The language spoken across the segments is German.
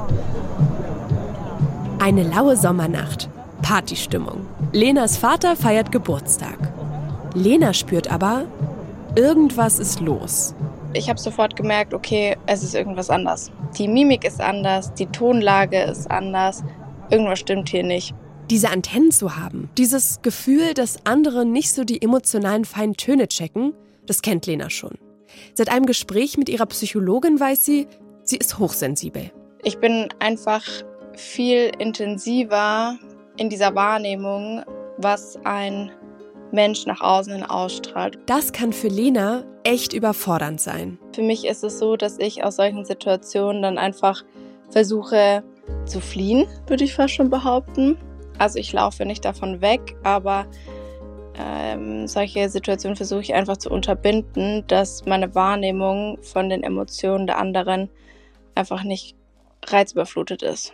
Eine laue Sommernacht. Partystimmung. Lenas Vater feiert Geburtstag. Lena spürt aber, irgendwas ist los. Ich habe sofort gemerkt, okay, es ist irgendwas anders. Die Mimik ist anders, die Tonlage ist anders. Irgendwas stimmt hier nicht. Diese Antennen zu haben, dieses Gefühl, dass andere nicht so die emotionalen feinen Töne checken, das kennt Lena schon. Seit einem Gespräch mit ihrer Psychologin weiß sie ist hochsensibel. Ich bin einfach viel intensiver in dieser Wahrnehmung, was ein Mensch nach außen hin ausstrahlt. Das kann für Lena echt überfordernd sein. Für mich ist es so, dass ich aus solchen Situationen dann einfach versuche zu fliehen, würde ich fast schon behaupten. Also ich laufe nicht davon weg, aber solche Situationen versuche ich einfach zu unterbinden, dass meine Wahrnehmung von den Emotionen der anderen einfach nicht reizüberflutet ist.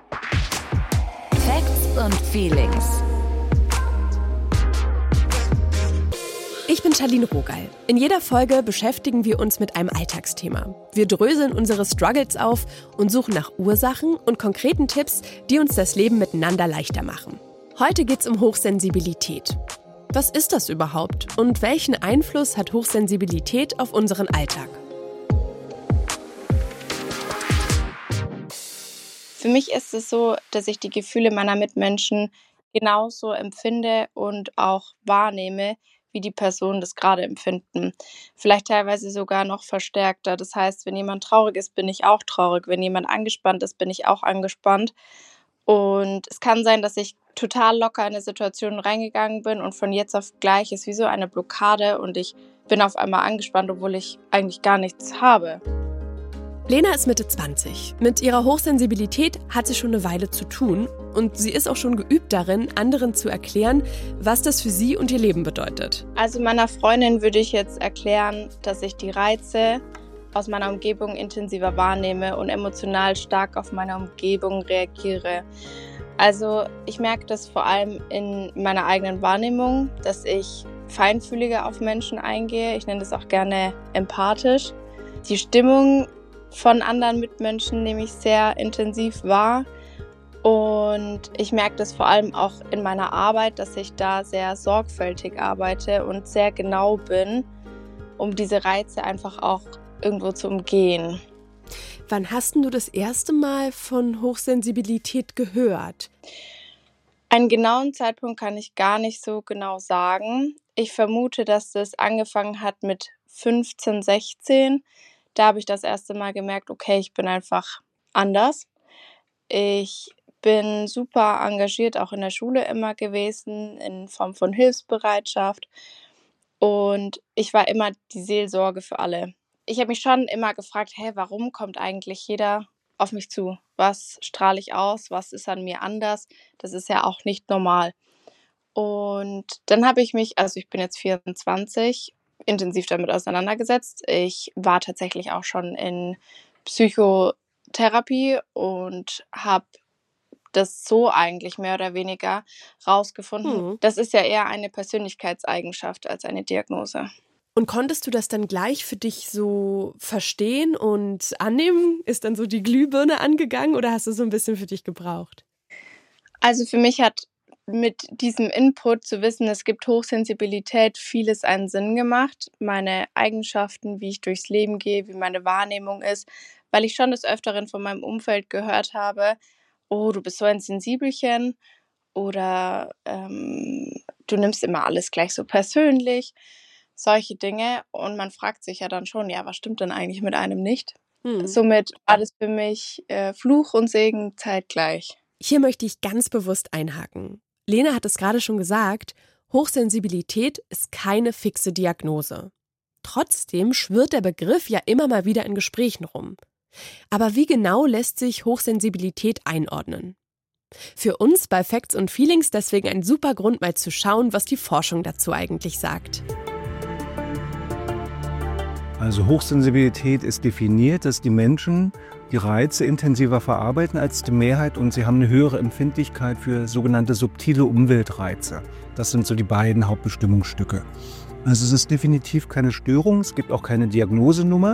Facts und Feelings. Ich bin Charlene Rogal. In jeder Folge beschäftigen wir uns mit einem Alltagsthema. Wir dröseln unsere Struggles auf und suchen nach Ursachen und konkreten Tipps, die uns das Leben miteinander leichter machen. Heute geht's um Hochsensibilität. Was ist das überhaupt und welchen Einfluss hat Hochsensibilität auf unseren Alltag? Für mich ist es so, dass ich die Gefühle meiner Mitmenschen genauso empfinde und auch wahrnehme, wie die Personen das gerade empfinden. Vielleicht teilweise sogar noch verstärkter. Das heißt, wenn jemand traurig ist, bin ich auch traurig. Wenn jemand angespannt ist, bin ich auch angespannt. Und es kann sein, dass ich total locker in eine Situation reingegangen bin und von jetzt auf gleich ist wie so eine Blockade und ich bin auf einmal angespannt, obwohl ich eigentlich gar nichts habe. Lena ist Mitte 20. Mit ihrer Hochsensibilität hat sie schon eine Weile zu tun und sie ist auch schon geübt darin, anderen zu erklären, was das für sie und ihr Leben bedeutet. Also meiner Freundin würde ich jetzt erklären, dass ich die Reize aus meiner Umgebung intensiver wahrnehme und emotional stark auf meine Umgebung reagiere. Also ich merke das vor allem in meiner eigenen Wahrnehmung, dass ich feinfühliger auf Menschen eingehe. Ich nenne das auch gerne empathisch. Die Stimmung von anderen Mitmenschen nehme ich sehr intensiv wahr. Und ich merke das vor allem auch in meiner Arbeit, dass ich da sehr sorgfältig arbeite und sehr genau bin, um diese Reize einfach auch irgendwo zu umgehen. Wann hast du das erste Mal von Hochsensibilität gehört? Einen genauen Zeitpunkt kann ich gar nicht so genau sagen. Ich vermute, dass das angefangen hat mit 15, 16. Da habe ich das erste Mal gemerkt, okay, ich bin einfach anders. Ich bin super engagiert, auch in der Schule immer gewesen, in Form von Hilfsbereitschaft. Und ich war immer die Seelsorge für alle. Ich habe mich schon immer gefragt, warum kommt eigentlich jeder auf mich zu? Was strahle ich aus? Was ist an mir anders? Das ist ja auch nicht normal. Und dann habe ich mich, also ich bin jetzt 24, intensiv damit auseinandergesetzt. Ich war tatsächlich auch schon in Psychotherapie und habe das so eigentlich mehr oder weniger rausgefunden. Das ist ja eher eine Persönlichkeitseigenschaft als eine Diagnose. Und konntest du das dann gleich für dich so verstehen und annehmen? Ist dann so die Glühbirne angegangen oder hast du so ein bisschen für dich gebraucht? Also für mich hat mit diesem Input zu wissen, es gibt Hochsensibilität, vieles einen Sinn gemacht. Meine Eigenschaften, wie ich durchs Leben gehe, wie meine Wahrnehmung ist, weil ich schon des Öfteren von meinem Umfeld gehört habe, oh, du bist so ein Sensibelchen oder du nimmst immer alles gleich so persönlich. Solche Dinge und man fragt sich ja dann schon, was stimmt denn eigentlich mit einem nicht? Somit war das für mich Fluch und Segen zeitgleich. Hier möchte ich ganz bewusst einhaken. Lena hat es gerade schon gesagt, Hochsensibilität ist keine fixe Diagnose. Trotzdem schwirrt der Begriff ja immer mal wieder in Gesprächen rum. Aber wie genau lässt sich Hochsensibilität einordnen? Für uns bei Facts und Feelings deswegen ein super Grund, mal zu schauen, was die Forschung dazu eigentlich sagt. Also Hochsensibilität ist definiert, dass die Menschen die Reize intensiver verarbeiten als die Mehrheit und sie haben eine höhere Empfindlichkeit für sogenannte subtile Umweltreize. Das sind so die beiden Hauptbestimmungsstücke. Also es ist definitiv keine Störung, es gibt auch keine Diagnosenummer,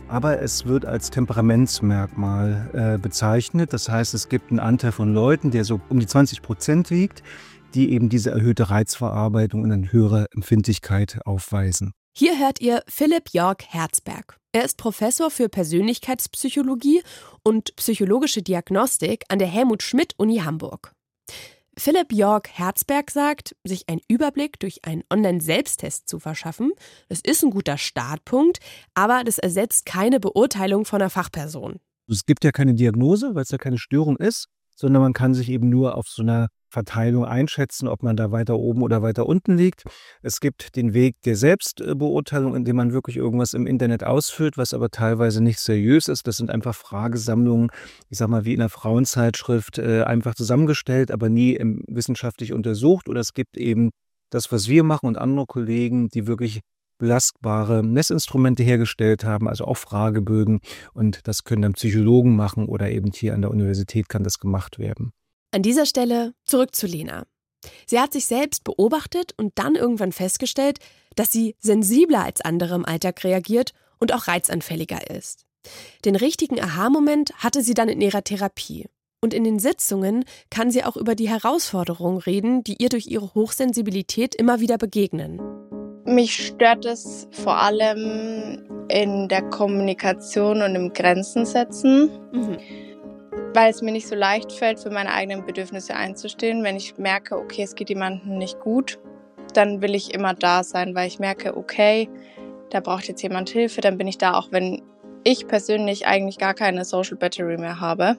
aber es wird als Temperamentsmerkmal bezeichnet. Das heißt, es gibt einen Anteil von Leuten, der so um die 20% liegt, die eben diese erhöhte Reizverarbeitung und eine höhere Empfindlichkeit aufweisen. Hier hört ihr Philipp Jörg Herzberg. Er ist Professor für Persönlichkeitspsychologie und psychologische Diagnostik an der Helmut-Schmidt-Uni Hamburg. Philipp Jörg Herzberg sagt, sich einen Überblick durch einen Online-Selbsttest zu verschaffen, das ist ein guter Startpunkt, aber das ersetzt keine Beurteilung von einer Fachperson. Es gibt ja keine Diagnose, weil es ja keine Störung ist, sondern man kann sich eben nur auf so einer Verteilung einschätzen, ob man da weiter oben oder weiter unten liegt. Es gibt den Weg der Selbstbeurteilung, indem man wirklich irgendwas im Internet ausfüllt, was aber teilweise nicht seriös ist. Das sind einfach Fragesammlungen, ich sag mal wie in einer Frauenzeitschrift, einfach zusammengestellt, aber nie wissenschaftlich untersucht. Oder es gibt eben das, was wir machen und andere Kollegen, die wirklich belastbare Messinstrumente hergestellt haben, also auch Fragebögen. Und das können dann Psychologen machen oder eben hier an der Universität kann das gemacht werden. An dieser Stelle zurück zu Lena. Sie hat sich selbst beobachtet und dann irgendwann festgestellt, dass sie sensibler als andere im Alltag reagiert und auch reizanfälliger ist. Den richtigen Aha-Moment hatte sie dann in ihrer Therapie. Und in den Sitzungen kann sie auch über die Herausforderungen reden, die ihr durch ihre Hochsensibilität immer wieder begegnen. Mich stört es vor allem in der Kommunikation und im Grenzen setzen. Weil es mir nicht so leicht fällt, für meine eigenen Bedürfnisse einzustehen. Wenn ich merke, okay, es geht jemandem nicht gut, dann will ich immer da sein, weil ich merke, okay, da braucht jetzt jemand Hilfe, dann bin ich da, auch wenn ich persönlich eigentlich gar keine Social Battery mehr habe.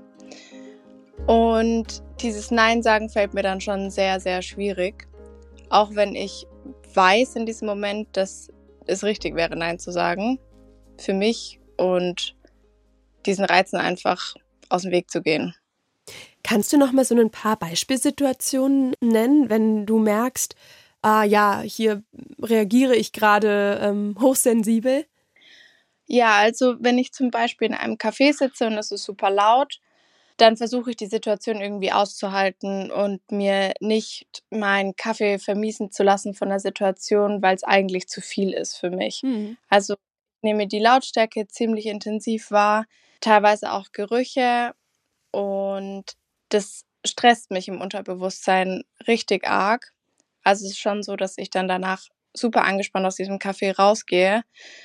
Und dieses Nein sagen fällt mir dann schon sehr, sehr schwierig. Auch wenn ich weiß in diesem Moment, dass es richtig wäre, Nein zu sagen. Für mich und diesen Reizen einfach aus dem Weg zu gehen. Kannst du noch mal so ein paar Beispielsituationen nennen, wenn du merkst, hier reagiere ich gerade hochsensibel? Ja, also wenn ich zum Beispiel in einem Café sitze und es ist super laut, dann versuche ich die Situation irgendwie auszuhalten und mir nicht meinen Kaffee vermiesen zu lassen von der Situation, weil es eigentlich zu viel ist für mich. Also ich nehme die Lautstärke ziemlich intensiv wahr, teilweise auch Gerüche und das stresst mich im Unterbewusstsein richtig arg. Also es ist schon so, dass ich dann danach super angespannt aus diesem Café rausgehe.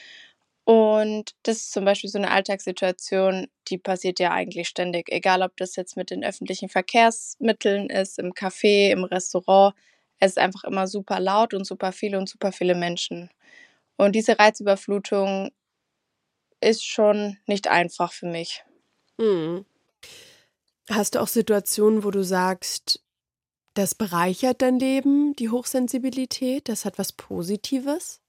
Und das ist zum Beispiel so eine Alltagssituation, die passiert ja eigentlich ständig. Egal, ob das jetzt mit den öffentlichen Verkehrsmitteln ist, im Café, im Restaurant. Es ist einfach immer super laut und super viele Menschen. Und diese Reizüberflutung ist schon nicht einfach für mich. Hast du auch Situationen, wo du sagst, das bereichert dein Leben, die Hochsensibilität, das hat was Positives?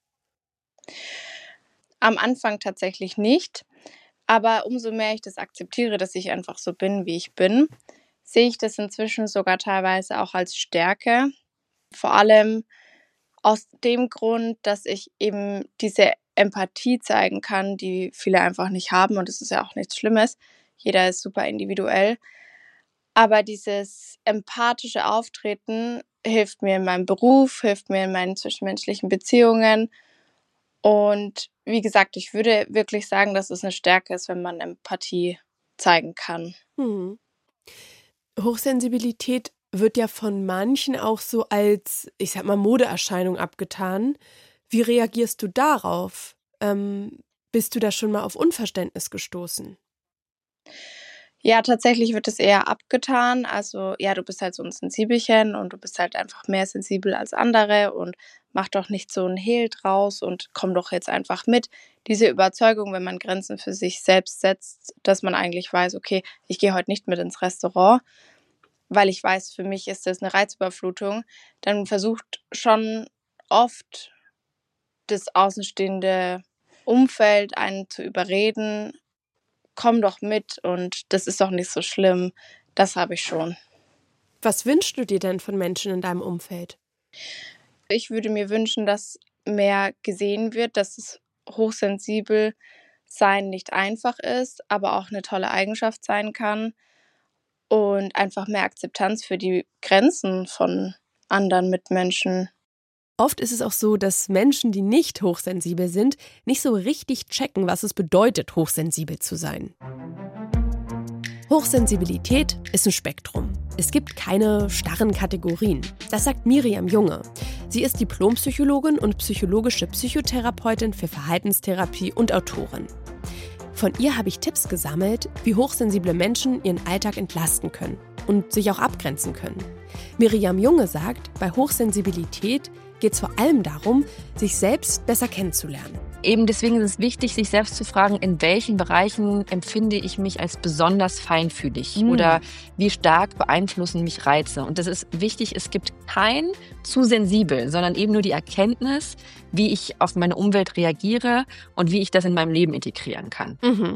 Am Anfang tatsächlich nicht, aber umso mehr ich das akzeptiere, dass ich einfach so bin, wie ich bin, sehe ich das inzwischen sogar teilweise auch als Stärke. Vor allem aus dem Grund, dass ich eben diese Empathie zeigen kann, die viele einfach nicht haben, und das ist ja auch nichts Schlimmes. Jeder ist super individuell. Aber dieses empathische Auftreten hilft mir in meinem Beruf, hilft mir in meinen zwischenmenschlichen Beziehungen. Und wie gesagt, ich würde wirklich sagen, dass es eine Stärke ist, wenn man Empathie zeigen kann. Hochsensibilität wird ja von manchen auch so als, ich sag mal, Modeerscheinung abgetan. Wie reagierst du darauf? Bist du da schon mal auf Unverständnis gestoßen? Ja, tatsächlich wird es eher abgetan. Also, ja, du bist halt so ein Sensibelchen und du bist halt einfach mehr sensibel als andere und mach doch nicht so 'n Hehl draus und komm doch jetzt einfach mit. Diese Überzeugung, wenn man Grenzen für sich selbst setzt, dass man eigentlich weiß: „Okay, ich gehe heute nicht mit ins Restaurant, weil ich weiß, für mich ist das 'ne Reizüberflutung“, dann versucht schon oft das außenstehende Umfeld einen zu überreden: „Komm doch mit und das ist doch nicht so schlimm.“ Das habe ich schon. Was wünschst du dir denn von Menschen in deinem Umfeld? Ich würde mir wünschen, dass mehr gesehen wird, dass das hochsensibel sein nicht einfach ist, aber auch 'ne tolle Eigenschaft sein kann und einfach mehr Akzeptanz für die Grenzen von anderen Mitmenschen. Oft ist es auch so, dass Menschen, die nicht hochsensibel sind, nicht so richtig checken, was es bedeutet, hochsensibel zu sein. Hochsensibilität ist ein Spektrum. Es gibt keine starren Kategorien. Das sagt Miriam Junge. Sie ist Diplompsychologin und psychologische Psychotherapeutin für Verhaltenstherapie und Autorin. Von ihr habe ich Tipps gesammelt, wie hochsensible Menschen ihren Alltag entlasten können und sich auch abgrenzen können. Miriam Junge sagt, bei Hochsensibilität geht es vor allem darum, sich selbst besser kennenzulernen. Eben deswegen ist es wichtig, sich selbst zu fragen, in welchen Bereichen empfinde ich mich als besonders feinfühlig oder wie stark beeinflussen mich Reize. Und das ist wichtig, es gibt kein zu sensibel, sondern eben nur die Erkenntnis, wie ich auf meine Umwelt reagiere und wie ich das in meinem Leben integrieren kann.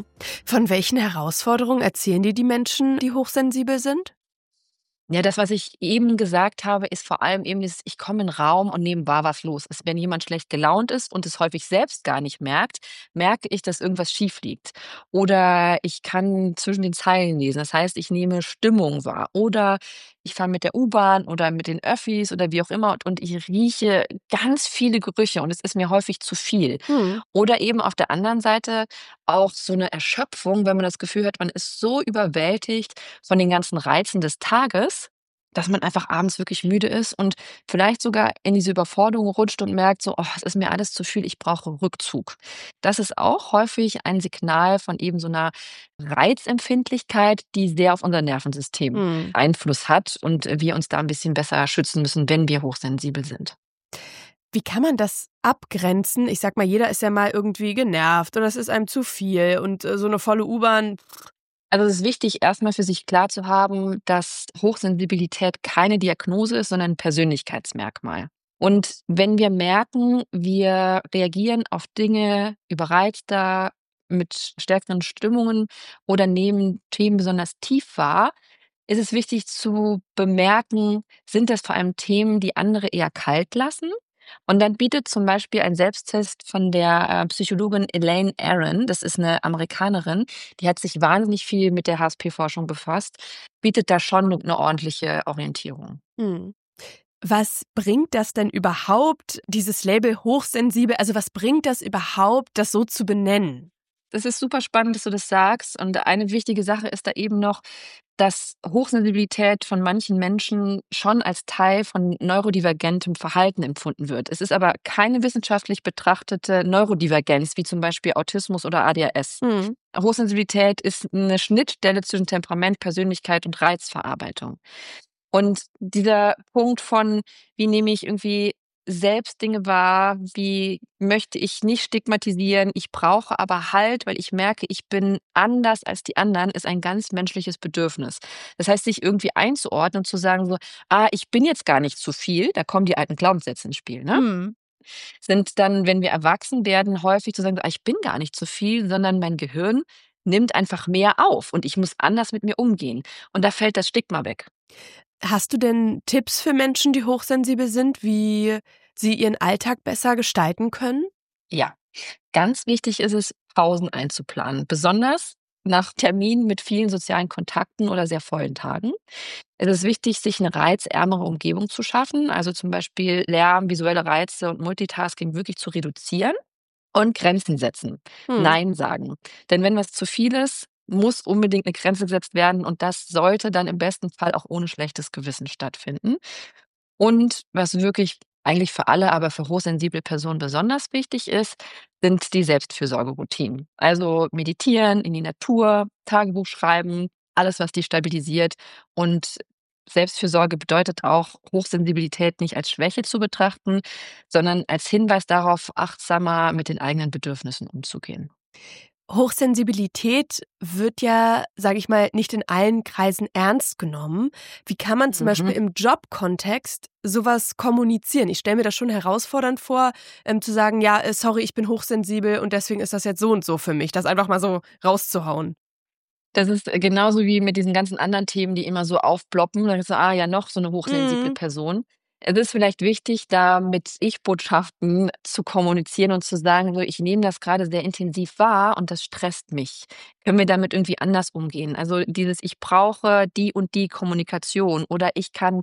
Von welchen Herausforderungen erzählen dir die Menschen, die hochsensibel sind? Ja, das, was ich eben gesagt habe, ist vor allem eben dieses, ich komme in den Raum und nehme wahr, was los ist. Wenn jemand schlecht gelaunt ist und es häufig selbst gar nicht merkt, merke ich, dass irgendwas schief liegt. Oder ich kann zwischen den Zeilen lesen. Das heißt, ich nehme Stimmung wahr. Oder ich fahre mit der U-Bahn oder mit den Öffis oder wie auch immer und ich rieche ganz viele Gerüche und es ist mir häufig zu viel. Oder eben auf der anderen Seite auch so eine Erschöpfung, wenn man das Gefühl hat, man ist so überwältigt von den ganzen Reizen des Tages, dass man einfach abends wirklich müde ist und vielleicht sogar in diese Überforderung rutscht und merkt so: „Oh, es ist mir alles zu viel, ich brauche Rückzug.“ Das ist auch häufig ein Signal von eben so einer Reizempfindlichkeit, die sehr auf unser Nervensystem Einfluss hat und wir uns da ein bisschen besser schützen müssen, wenn wir hochsensibel sind. Wie kann man das abgrenzen? Ich sag mal, jeder ist ja mal irgendwie genervt oder es ist einem zu viel und so eine volle U-Bahn. Also, es ist wichtig, erstmal für sich klar zu haben, dass Hochsensibilität keine Diagnose ist, sondern ein Persönlichkeitsmerkmal. Und wenn wir merken, wir reagieren auf Dinge überreizter, mit stärkeren Stimmungen oder nehmen Themen besonders tief wahr, ist es wichtig zu bemerken, sind das vor allem Themen, die andere eher kalt lassen? Und dann bietet zum Beispiel ein Selbsttest von der Psychologin Elaine Aron, das ist eine Amerikanerin, die hat sich wahnsinnig viel mit der HSP-Forschung befasst, bietet da schon eine ordentliche Orientierung. Hm. Was bringt das denn überhaupt, dieses Label hochsensibel? Also was bringt das überhaupt, das so zu benennen? Das ist super spannend, dass du das sagst. Und eine wichtige Sache ist da eben noch, dass Hochsensibilität von manchen Menschen schon als Teil von neurodivergentem Verhalten empfunden wird. Es ist aber keine wissenschaftlich betrachtete Neurodivergenz, wie zum Beispiel Autismus oder ADHS. Hochsensibilität ist eine Schnittstelle zwischen Temperament, Persönlichkeit und Reizverarbeitung. Und dieser Punkt von, wie nehme ich irgendwie selbst Dinge wahr, wie möchte ich nicht stigmatisieren, ich brauche aber Halt, weil ich merke, ich bin anders als die anderen, ist ein ganz menschliches Bedürfnis. Das heißt, sich irgendwie einzuordnen und zu sagen so, ich bin jetzt gar nicht zu viel, da kommen die alten Glaubenssätze ins Spiel, ne? Sind dann, wenn wir erwachsen werden, häufig zu sagen, so, ich bin gar nicht zu viel, sondern mein Gehirn nimmt einfach mehr auf und ich muss anders mit mir umgehen. Und da fällt das Stigma weg. Hast du denn Tipps für Menschen, die hochsensibel sind, wie sie ihren Alltag besser gestalten können? Ja, ganz wichtig ist es, Pausen einzuplanen, besonders nach Terminen mit vielen sozialen Kontakten oder sehr vollen Tagen. Es ist wichtig, sich eine reizärmere Umgebung zu schaffen, also zum Beispiel Lärm, visuelle Reize und Multitasking wirklich zu reduzieren und Grenzen setzen, Hm. Nein sagen. Denn wenn was zu viel ist, muss unbedingt eine Grenze gesetzt werden und das sollte dann im besten Fall auch ohne schlechtes Gewissen stattfinden. Und was wirklich eigentlich für alle, aber für hochsensible Personen besonders wichtig ist, sind die Selbstfürsorgeroutinen. Also meditieren, in die Natur, Tagebuch schreiben, alles, was die stabilisiert. Und Selbstfürsorge bedeutet auch, Hochsensibilität nicht als Schwäche zu betrachten, sondern als Hinweis darauf, achtsamer mit den eigenen Bedürfnissen umzugehen. Hochsensibilität wird ja, sage ich mal, nicht in allen Kreisen ernst genommen. Wie kann man zum Beispiel im Jobkontext sowas kommunizieren? Ich stelle mir das schon herausfordernd vor, zu sagen, ja, sorry, ich bin hochsensibel und deswegen ist das jetzt so und so für mich, das einfach mal so rauszuhauen. Das ist genauso wie mit diesen ganzen anderen Themen, die immer so aufploppen. Dann ist so, ja, noch so eine hochsensible Mhm. Person. Es ist vielleicht wichtig, da mit Ich-Botschaften zu kommunizieren und zu sagen, so: „Ich nehme das gerade sehr intensiv wahr und das stresst mich. Können wir damit irgendwie anders umgehen?“ Also, dieses: „Ich brauche die und die Kommunikation“ oder „Ich kann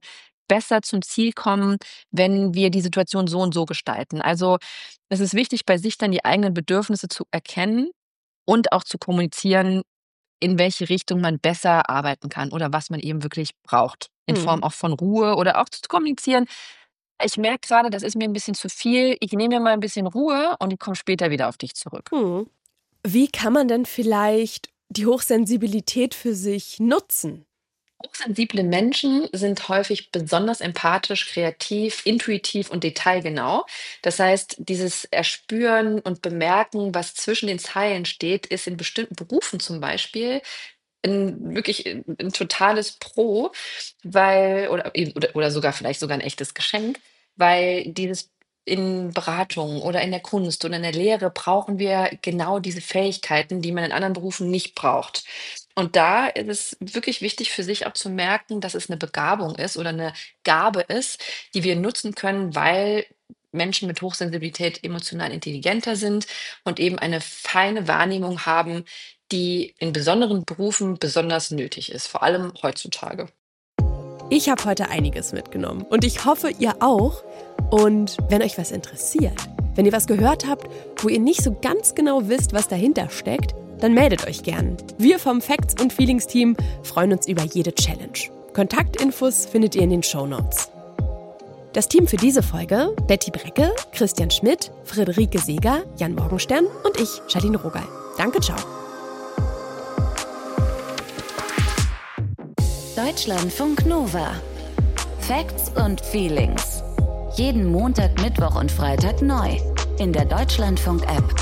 besser zum Ziel kommen, wenn wir die Situation so und so gestalten. Also es ist wichtig, bei sich dann die eigenen Bedürfnisse zu erkennen und auch zu kommunizieren, in welche Richtung man besser arbeiten kann oder was man eben wirklich braucht. In Form auch von Ruhe oder auch zu kommunizieren. Ich merke gerade, das ist mir ein bisschen zu viel. Ich nehme mir mal ein bisschen Ruhe und ich komme später wieder auf dich zurück. Wie kann man denn vielleicht die Hochsensibilität für sich nutzen? Hochsensible Menschen sind häufig besonders empathisch, kreativ, intuitiv und detailgenau. Das heißt, dieses Erspüren und Bemerken, was zwischen den Zeilen steht, ist in bestimmten Berufen zum Beispiel wirklich ein totales Pro, weil, oder sogar vielleicht sogar ein echtes Geschenk, weil dieses in Beratungen oder in der Kunst oder in der Lehre brauchen wir genau diese Fähigkeiten, die man in anderen Berufen nicht braucht. Und da ist es wirklich wichtig für sich auch zu merken, dass es eine Begabung ist oder eine Gabe ist, die wir nutzen können, weil Menschen mit Hochsensibilität emotional intelligenter sind und eben eine feine Wahrnehmung haben, die in besonderen Berufen besonders nötig ist, vor allem heutzutage. Ich habe heute einiges mitgenommen und ich hoffe, ihr auch. Und wenn euch was interessiert, wenn ihr was gehört habt, wo ihr nicht so ganz genau wisst, was dahinter steckt, dann meldet euch gern. Wir vom Facts und Feelings Team freuen uns über jede Challenge. Kontaktinfos findet ihr in den Shownotes. Das Team für diese Folge: Betty Brecke, Christian Schmidt, Friederike Seeger, Jan Morgenstern und ich, Charlene Rogal. Danke, ciao. Deutschlandfunk Nova. Facts und Feelings. Jeden Montag, Mittwoch und Freitag neu in der Deutschlandfunk-App.